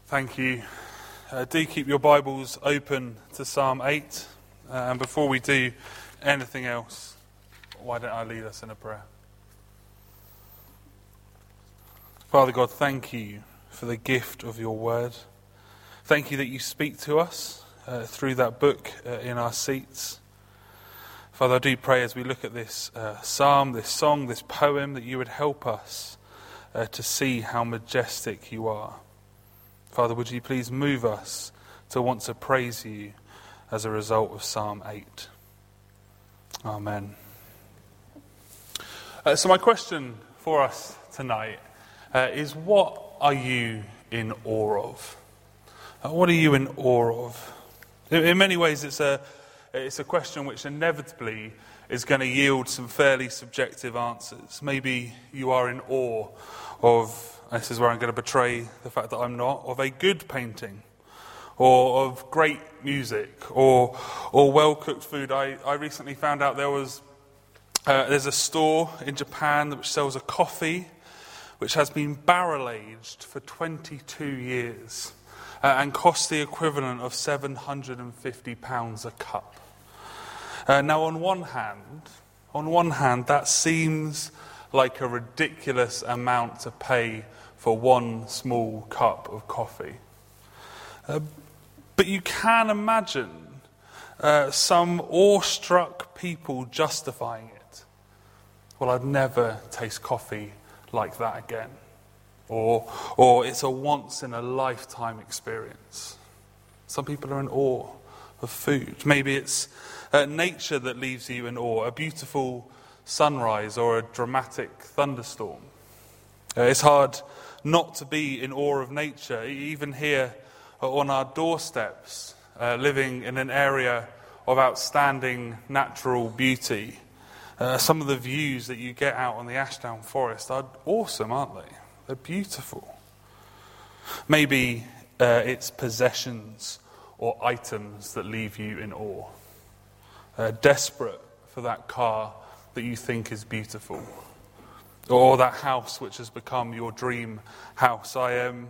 Thank you. Do keep your Bibles open to Psalm 8. And before we do anything else, why don't I lead us in a prayer? Father God, thank you for the gift of your word. Thank you that you speak to us through that book in our seats. Father, I do pray as we look at this psalm, this song, this poem, that you would help us to see how majestic you are. Father, would you please move us to want to praise you as a result of Psalm 8. Amen. So my question for us tonight is, what are you in awe of? What are you in awe of? In many ways, it's a question which inevitably is going to yield some fairly subjective answers. Maybe you are in awe of, this is where I'm going to betray the fact that I'm not, of a good painting, or of great music, or well-cooked food. I recently found out there's a store in Japan which sells a coffee which has been barrel-aged for 22 years and costs the equivalent of £750 a cup. Now, on one hand, that seems like a ridiculous amount to pay for one small cup of coffee. But you can imagine some awestruck people justifying it. Well, I'd never taste coffee like that again. Or it's a once-in-a-lifetime experience. Some people are in awe of food. Maybe it's nature that leaves you in awe, a beautiful sunrise or a dramatic thunderstorm. It's hard not to be in awe of nature, even here on our doorsteps, living in an area of outstanding natural beauty. Some of the views that you get out on the Ashdown Forest are awesome, aren't they? They're beautiful. Maybe it's possessions or items that leave you in awe. Desperate for that car that you think is beautiful, or that house which has become your dream house. I'm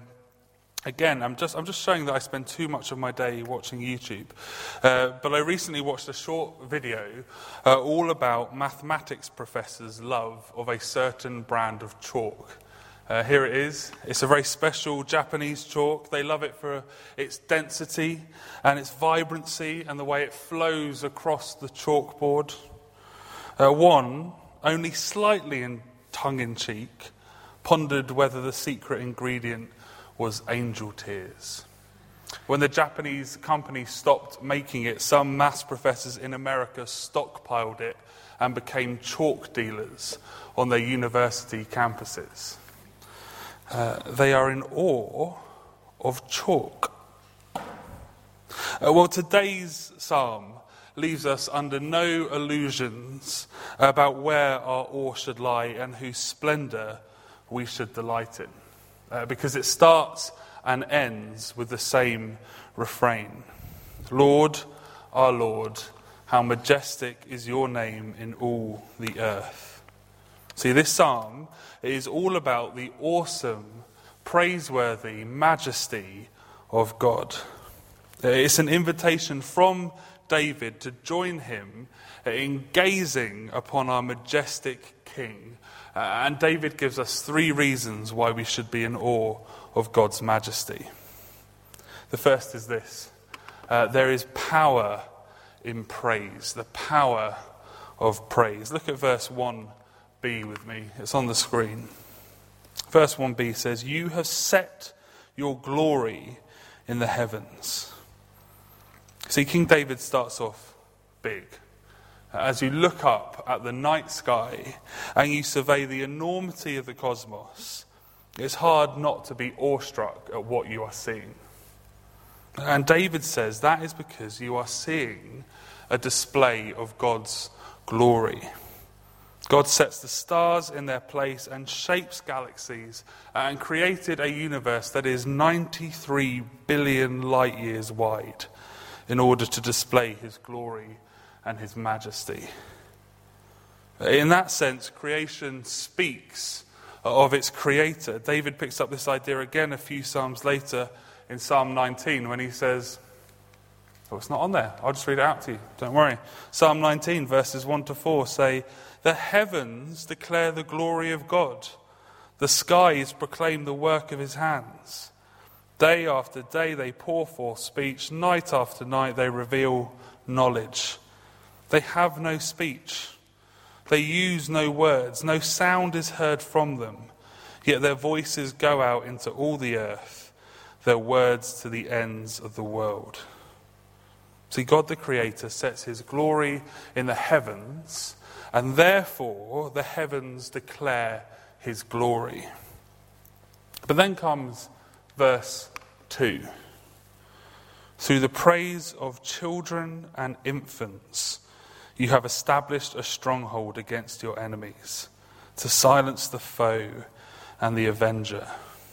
just showing that I spend too much of my day watching YouTube. But I recently watched a short video all about mathematics professors' love of a certain brand of chalk. Here it is. It's a very special Japanese chalk. They love it for its density and its vibrancy and the way it flows across the chalkboard. One, only slightly in tongue-in-cheek, pondered whether the secret ingredient was angel tears. When the Japanese company stopped making it, some maths professors in America stockpiled it and became chalk dealers on their university campuses. They are in awe of chalk. Today's psalm leaves us under no illusions about where our awe should lie and whose splendour we should delight in. Because it starts and ends with the same refrain. Lord, our Lord, how majestic is your name in all the earth. See, this psalm is all about the awesome, praiseworthy majesty of God. It's an invitation from David to join him in gazing upon our majestic King. And David gives us 3 reasons why we should be in awe of God's majesty. The first is this. There is power in praise, the power of praise. Look at verse 1b with me. It's on the screen. Verse 1b says, "You have set your glory in the heavens." See, King David starts off big. As you look up at the night sky and you survey the enormity of the cosmos, it's hard not to be awestruck at what you are seeing. And David says that is because you are seeing a display of God's glory. God sets the stars in their place and shapes galaxies and created a universe that is 93 billion light years wide in order to display his glory and his majesty. In that sense, creation speaks of its creator. David picks up this idea again a few psalms later in Psalm 19 when he says, oh, it's not on there. I'll just read it out to you. Don't worry. Psalm 19, verses 1 to 4 say, "The heavens declare the glory of God. The skies proclaim the work of his hands. Day after day they pour forth speech. Night after night they reveal knowledge. They have no speech. They use no words. No sound is heard from them. Yet their voices go out into all the earth, their words to the ends of the world." See, God the Creator sets his glory in the heavens, and therefore the heavens declare his glory. But then comes verse 2. "Through the praise of children and infants, you have established a stronghold against your enemies, to silence the foe and the avenger."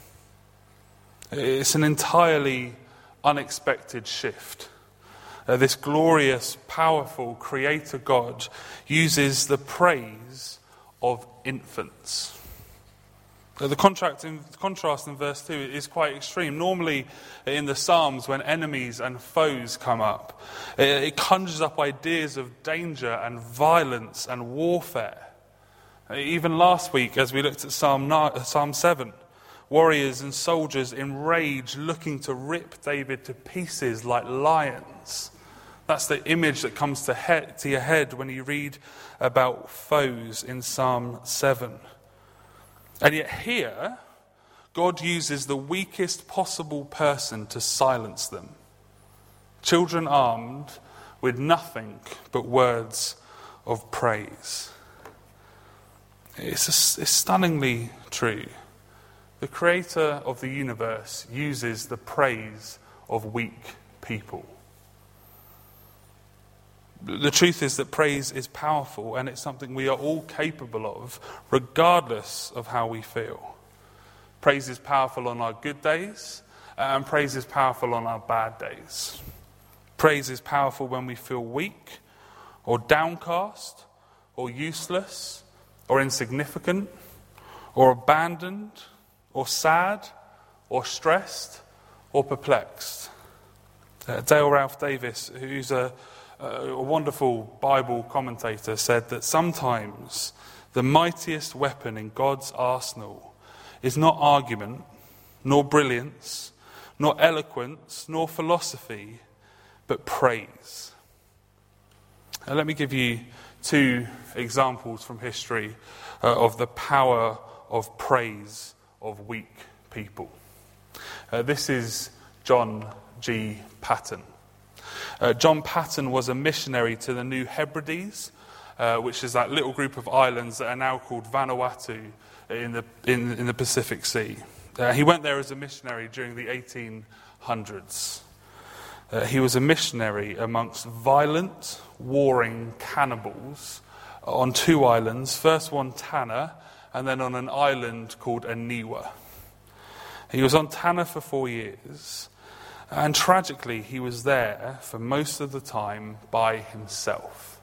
It's an entirely unexpected shift. This glorious, powerful Creator God uses the praise of infants. The contrast in verse 2 is quite extreme. Normally in the Psalms, when enemies and foes come up, it conjures up ideas of danger and violence and warfare. Even last week, as we looked at Psalm 7, warriors and soldiers in rage looking to rip David to pieces like lions. That's the image that comes to your head when you read about foes in Psalm 7. And yet here, God uses the weakest possible person to silence them. Children armed with nothing but words of praise. It's stunningly true. The Creator of the universe uses the praise of weak people. The truth is that praise is powerful, and it's something we are all capable of, regardless of how we feel. Praise is powerful on our good days, and praise is powerful on our bad days. Praise is powerful when we feel weak, or downcast, or useless, or insignificant, or abandoned, or sad, or stressed, or perplexed. Dale Ralph Davis, who's a wonderful Bible commentator, said that sometimes the mightiest weapon in God's arsenal is not argument, nor brilliance, nor eloquence, nor philosophy, but praise. And let me give you two examples from history of the power of praise of weak people. This is John G. Paton. John Paton was a missionary to the New Hebrides, which is that little group of islands that are now called Vanuatu in the Pacific Sea. He went there as a missionary during the 1800s. He was a missionary amongst violent, warring cannibals on two islands, first one Tanna, and then on an island called Aniwa. He was on Tanna for 4 years. And tragically, he was there for most of the time by himself.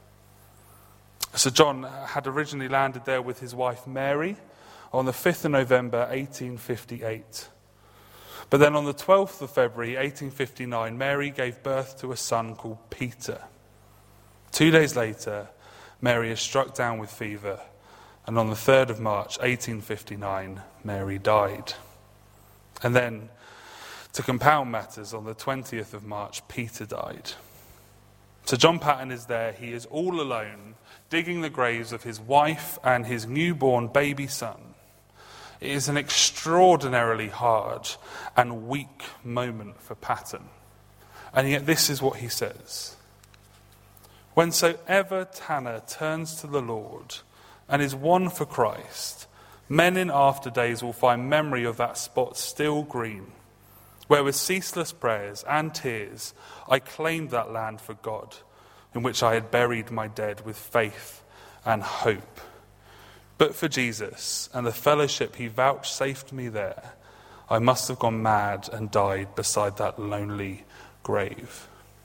So John had originally landed there with his wife Mary on the 5th of November 1858. But then on the 12th of February 1859, Mary gave birth to a son called Peter. 2 days later, Mary is struck down with fever, and on the 3rd of March 1859, Mary died. And then, to compound matters, on the 20th of March, Peter died. So John Paton is there. He is all alone, digging the graves of his wife and his newborn baby son. It is an extraordinarily hard and weak moment for Paton. And yet this is what he says. "Whensoever Tanna turns to the Lord and is won for Christ, men in after days will find memory of that spot still green, where with ceaseless prayers and tears I claimed that land for God, in which I had buried my dead with faith and hope. But for Jesus and the fellowship he vouchsafed me there, I must have gone mad and died beside that lonely grave."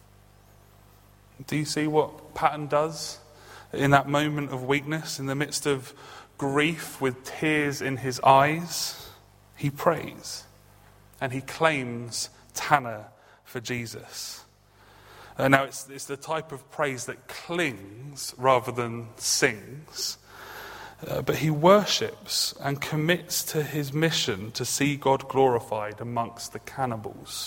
Do you see what Paton does in that moment of weakness, in the midst of grief with tears in his eyes? He prays. And he claims tanner for Jesus. Now it's the type of praise that clings rather than sings. But he worships and commits to his mission to see God glorified amongst the cannibals.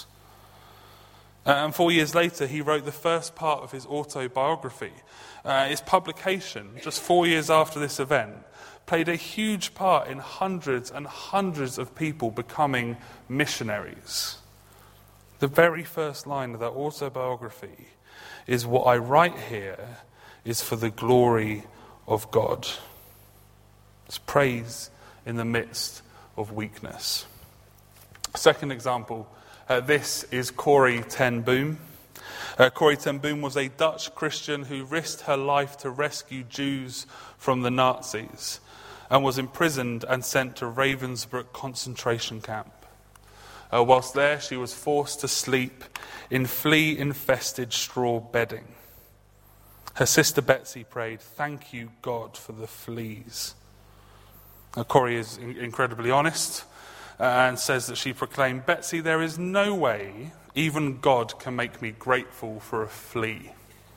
And 4 years later, he wrote the first part of his autobiography. Its publication, just 4 years after this event, played a huge part in hundreds and hundreds of people becoming missionaries. The very first line of that autobiography is, "What I write here is for the glory of God." It's praise in the midst of weakness. Second example, this is Corrie ten Boom. Corrie ten Boom was a Dutch Christian who risked her life to rescue Jews from the Nazis and was imprisoned and sent to Ravensbrück concentration camp. Whilst there, she was forced to sleep in flea-infested straw bedding. Her sister Betsy prayed, "Thank you, God, for the fleas." Corrie is incredibly honest and says that she proclaimed, "Betsy, there is no way even God can make me grateful for a flea."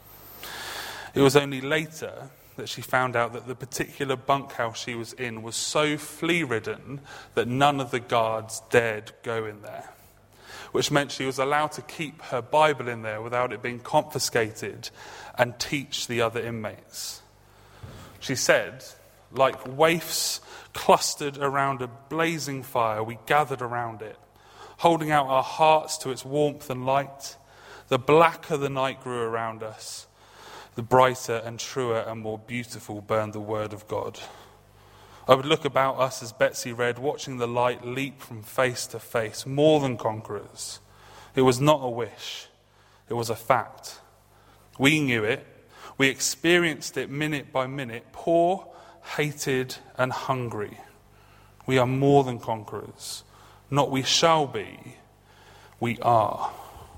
It was only later that she found out that the particular bunkhouse she was in was so flea-ridden that none of the guards dared go in there, which meant she was allowed to keep her Bible in there without it being confiscated and teach the other inmates. She said, "Like waifs clustered around a blazing fire, we gathered around it, holding out our hearts to its warmth and light. The blacker the night grew around us, the brighter and truer and more beautiful burned the word of God." I would look about us as Betsy read, watching the light leap from face to face, more than conquerors. It was not a wish, it was a fact. We knew it, we experienced it minute by minute, poor, hated and hungry. We are more than conquerors. Not we shall be, we are.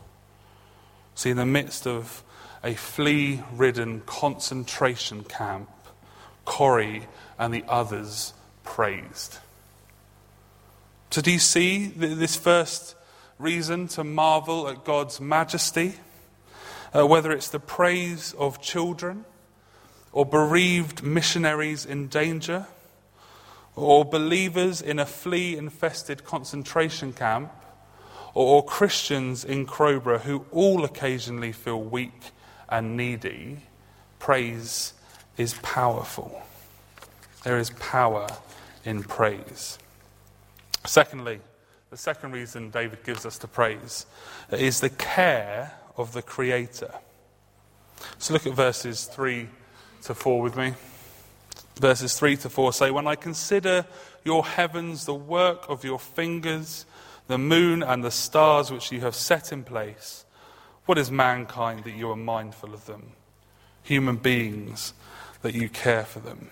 See, in the midst of a flea-ridden concentration camp, Corrie and the others praised. So do you see this first reason to marvel at God's majesty? Whether it's the praise of children, or bereaved missionaries in danger, or believers in a flea-infested concentration camp, or Christians in Crowborough who all occasionally feel weak and needy, praise is powerful. There is power in praise. Secondly, the second reason David gives us to praise is the care of the Creator. So look at verses 3 to 4 with me. Verses 3 to 4 say, "When I consider your heavens, the work of your fingers, the moon and the stars which you have set in place, what is mankind that you are mindful of them? Human beings that you care for them."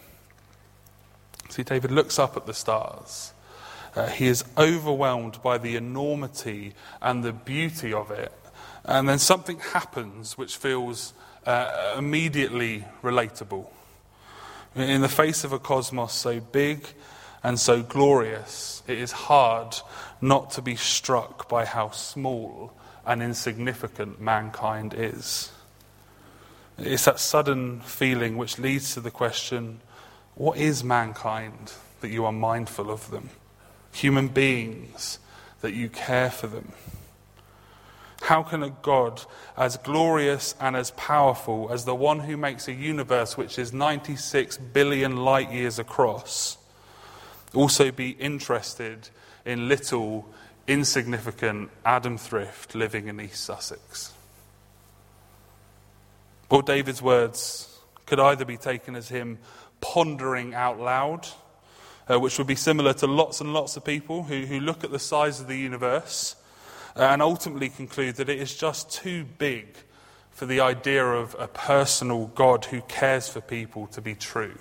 See, David looks up at the stars. He is overwhelmed by the enormity and the beauty of it. And then something happens which feels immediately relatable. In the face of a cosmos so big and so glorious, it is hard not to be struck by how small and insignificant mankind is. It's that sudden feeling which leads to the question, what is mankind that you are mindful of them? Human beings that you care for them? How can a God as glorious and as powerful as the one who makes a universe which is 96 billion light years across also be interested in little, insignificant Adam Thrift living in East Sussex? Or David's words could either be taken as him pondering out loud, which would be similar to lots and lots of people who look at the size of the universe and ultimately conclude that it is just too big for the idea of a personal God who cares for people to be true.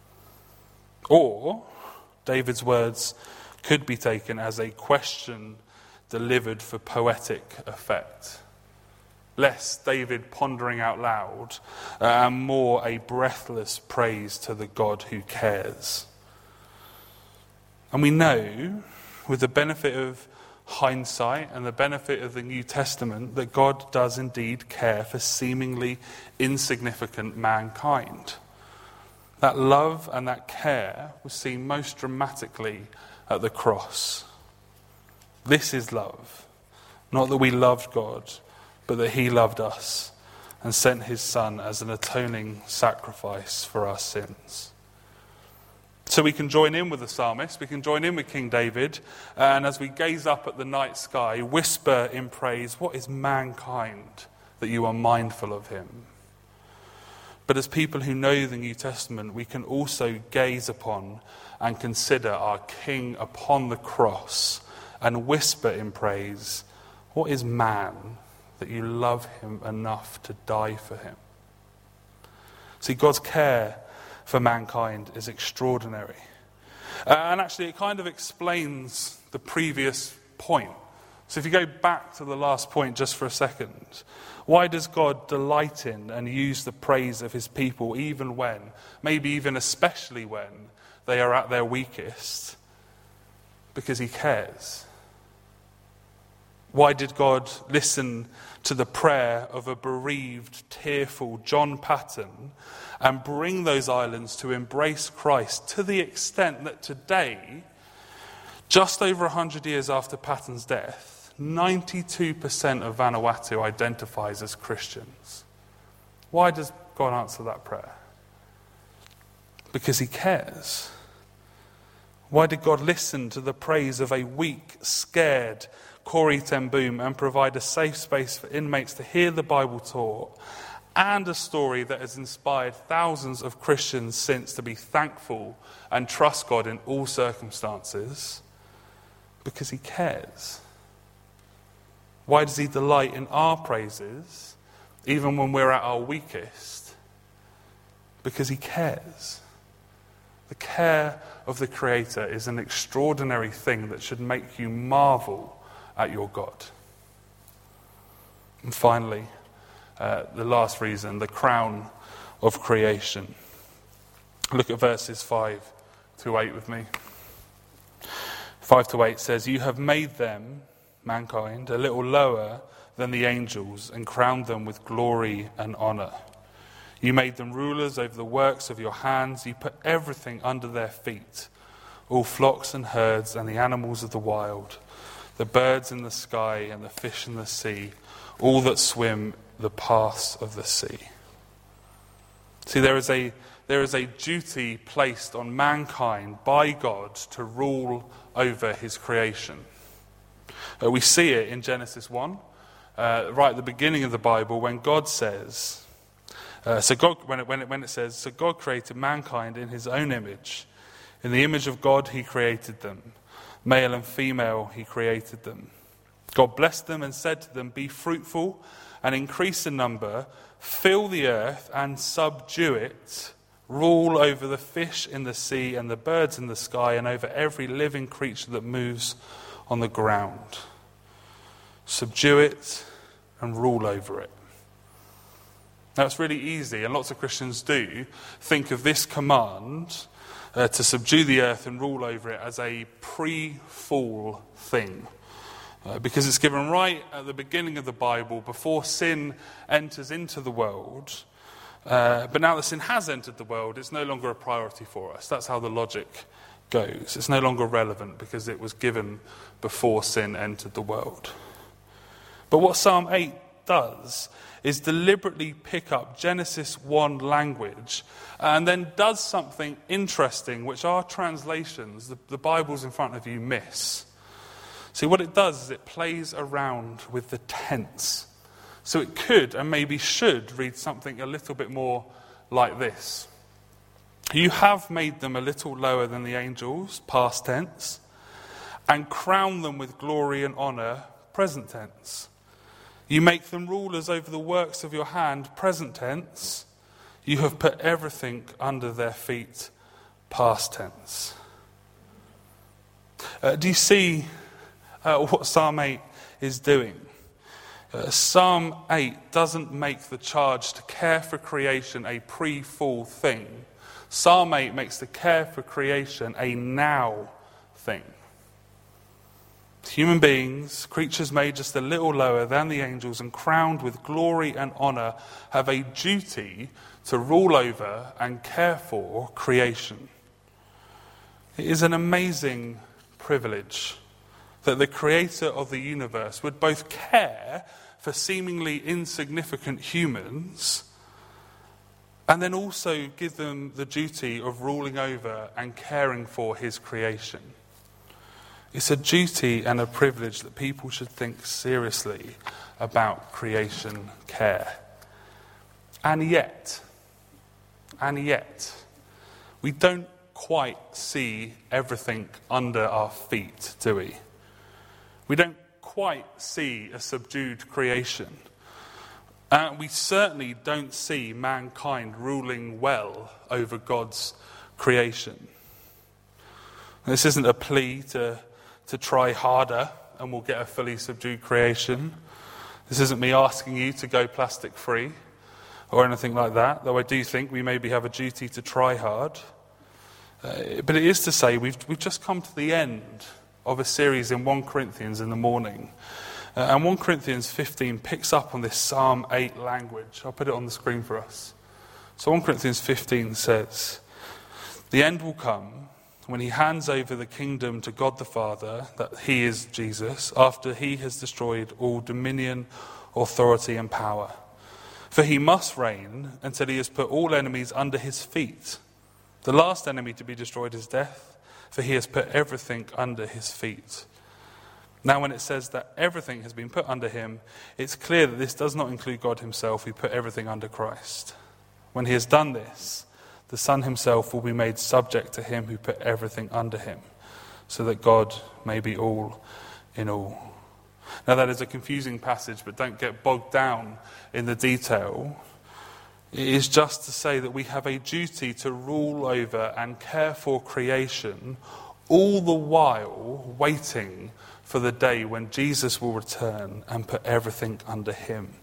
Or David's words could be taken as a question delivered for poetic effect. Less David pondering out loud, and more a breathless praise to the God who cares. And we know, with the benefit of hindsight and the benefit of the New Testament that God does indeed care for seemingly insignificant mankind. That love and that care was seen most dramatically at the cross. This is love. Not that we loved God, but that he loved us and sent his Son as an atoning sacrifice for our sins. So we can join in with the psalmist, we can join in with King David, and as we gaze up at the night sky, whisper in praise, "What is mankind that you are mindful of him?" But as people who know the New Testament, we can also gaze upon and consider our King upon the cross and whisper in praise, "What is man that you love him enough to die for him?" See, God's care for mankind is extraordinary. And actually it kind of explains the previous point. So if you go back to the last point just for a second, why does God delight in and use the praise of his people even when, maybe even especially when, they are at their weakest? Because he cares. Why did God listen to the prayer of a bereaved, tearful John Paton and bring those islands to embrace Christ to the extent that today, just over 100 years after Paton's death, 92% of Vanuatu identifies as Christians? Why does God answer that prayer? Because he cares. Why did God listen to the praise of a weak, scared Corrie ten Boom and provide a safe space for inmates to hear the Bible taught, and a story that has inspired thousands of Christians since to be thankful and trust God in all circumstances? Because he cares. Why does he delight in our praises, even when we're at our weakest? Because he cares. The care of the Creator is an extraordinary thing that should make you marvel at your God. And finally, the last reason, the crown of creation. Look at verses 5 to 8 with me. 5 to 8 says, "You have made them," mankind, "a little lower than the angels and crowned them with glory and honor. You made them rulers over the works of your hands. You put everything under their feet, all flocks and herds and the animals of the wild, the birds in the sky and the fish in the sea, all that swim the paths of the sea." See, there is a duty placed on mankind by God to rule over his creation. We see it in Genesis 1, right at the beginning of the Bible, when God says, when it says, "So God created mankind in his own image. In the image of God he created them. Male and female he created them. God blessed them and said to them, 'Be fruitful and increase in number, fill the earth and subdue it, rule over the fish in the sea and the birds in the sky and over every living creature that moves on the ground.' Subdue it and rule over it." Now it's really easy, and lots of Christians do, think of this command to subdue the earth and rule over it as a pre-fall thing. Because it's given right at the beginning of the Bible, before sin enters into the world. But now that sin has entered the world, it's no longer a priority for us. That's how the logic goes. It's no longer relevant because it was given before sin entered the world. But what Psalm 8 does is deliberately pick up Genesis 1 language and then does something interesting which our translations, the Bibles in front of you, miss. See, what it does is it plays around with the tense. So it could and maybe should read something a little bit more like this. "You have made them a little lower than the angels," past tense, "and crowned them with glory and honor," present tense. "You make them rulers over the works of your hand," present tense. "You have put everything under their feet," past tense. Do you see what Psalm 8 is doing? Psalm 8 doesn't make the charge to care for creation a pre-fall thing. Psalm 8 makes the care for creation a now thing. Human beings, creatures made just a little lower than the angels and crowned with glory and honour, have a duty to rule over and care for creation. It is an amazing privilege that the creator of the universe would both care for seemingly insignificant humans and then also give them the duty of ruling over and caring for his creation. It's a duty and a privilege that people should think seriously about creation care. And yet, we don't quite see everything under our feet, do we? We don't quite see a subdued creation. We certainly don't see mankind ruling well over God's creation. This isn't a plea to try harder and we'll get a fully subdued creation. This isn't me asking you to go plastic free or anything like that, though I do think we maybe have a duty to try hard. But it is to say we've just come to the end of a series in 1 Corinthians in the morning. And 1 Corinthians 15 picks up on this Psalm 8 language. I'll put it on the screen for us. So 1 Corinthians 15 says, "The end will come when he hands over the kingdom to God the Father, that he is Jesus, after he has destroyed all dominion, authority and power. For he must reign until he has put all enemies under his feet. The last enemy to be destroyed is death, for he has put everything under his feet." Now when it says that everything has been put under him, it's clear that this does not include God himself, who put everything under Christ. When he has done this, the Son himself will be made subject to him who put everything under him, so that God may be all in all. Now that is a confusing passage, but don't get bogged down in the detail. It is just to say that we have a duty to rule over and care for creation, all the while waiting for the day when Jesus will return and put everything under him.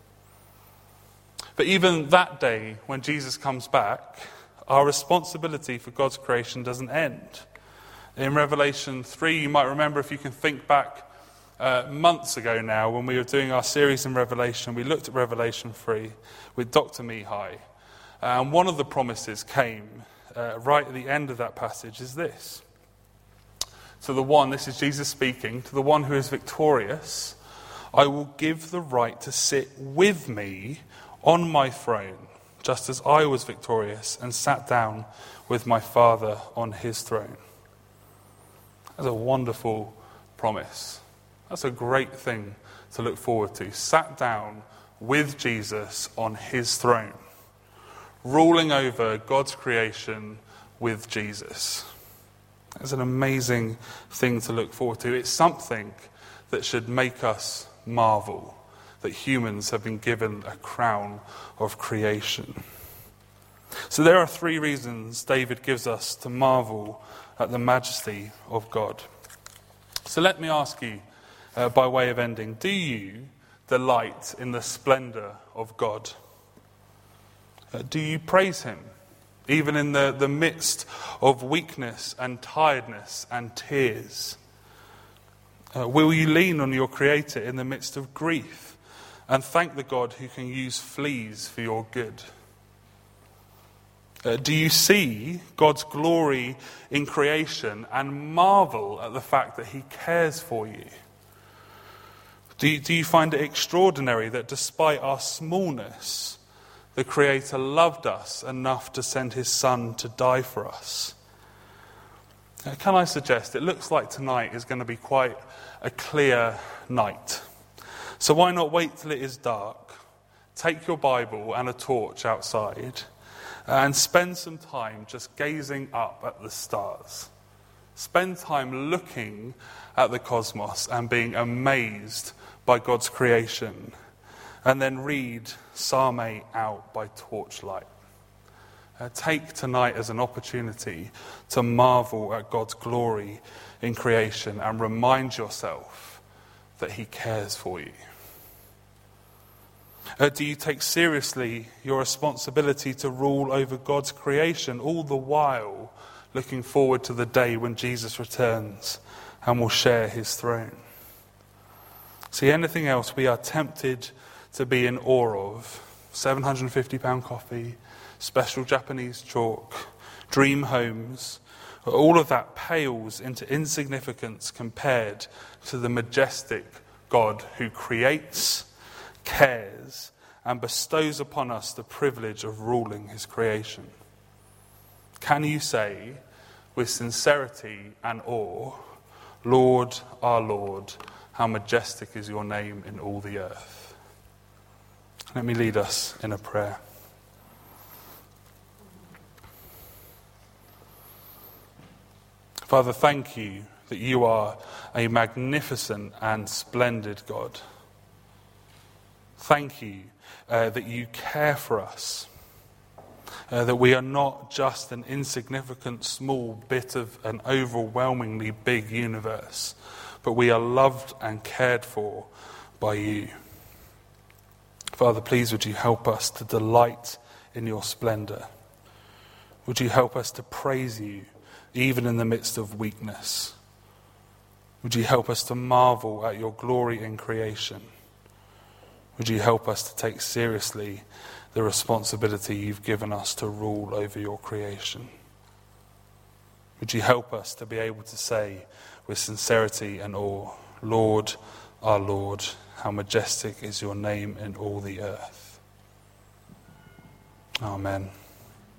But even that day, when Jesus comes back, our responsibility for God's creation doesn't end. In Revelation 3, you might remember, if you can think back months ago now, when we were doing our series in Revelation, we looked at Revelation 3 with Dr. Mihai. And one of the promises came right at the end of that passage is this. To the one, this is Jesus speaking, to the one who is victorious, I will give the right to sit with me on my throne, just as I was victorious and sat down with my Father on his throne. That's a wonderful promise. That's a great thing to look forward to. Sat down with Jesus on his throne, ruling over God's creation with Jesus. It's an amazing thing to look forward to. It's something that should make us marvel, that humans have been given a crown of creation. So there are 3 reasons David gives us to marvel at the majesty of God. So let me ask you, by way of ending, do you delight in the splendour of God? Do you praise him, even in the midst of weakness and tiredness and tears? Will you lean on your Creator in the midst of grief and thank the God who can use fleas for your good? Do you see God's glory in creation and marvel at the fact that he cares for you? Do you find it extraordinary that despite our smallness, the Creator loved us enough to send his Son to die for us? Can I suggest, it looks like tonight is going to be quite a clear night. So why not wait till it is dark, take your Bible and a torch outside, and spend some time just gazing up at the stars. Spend time looking at the cosmos and being amazed by God's creation. And then read Psalm 8 out by torchlight. Take tonight as an opportunity to marvel at God's glory in creation and remind yourself that he cares for you. Do you take seriously your responsibility to rule over God's creation, all the while looking forward to the day when Jesus returns and will share his throne? See, anything else we are tempted to be in awe of, £750 coffee, special Japanese chalk, dream homes, all of that pales into insignificance compared to the majestic God who creates, cares, and bestows upon us the privilege of ruling his creation. Can you say with sincerity and awe, Lord, our Lord, how majestic is your name in all the earth? Let me lead us in a prayer. Father, thank you that you are a magnificent and splendid God. Thank you that you care for us, that we are not just an insignificant small bit of an overwhelmingly big universe, but we are loved and cared for by you. Father, please would you help us to delight in your splendor? Would you help us to praise you even in the midst of weakness? Would you help us to marvel at your glory in creation? Would you help us to take seriously the responsibility you've given us to rule over your creation? Would you help us to be able to say with sincerity and awe, Lord, our Lord, how majestic is your name in all the earth. Amen.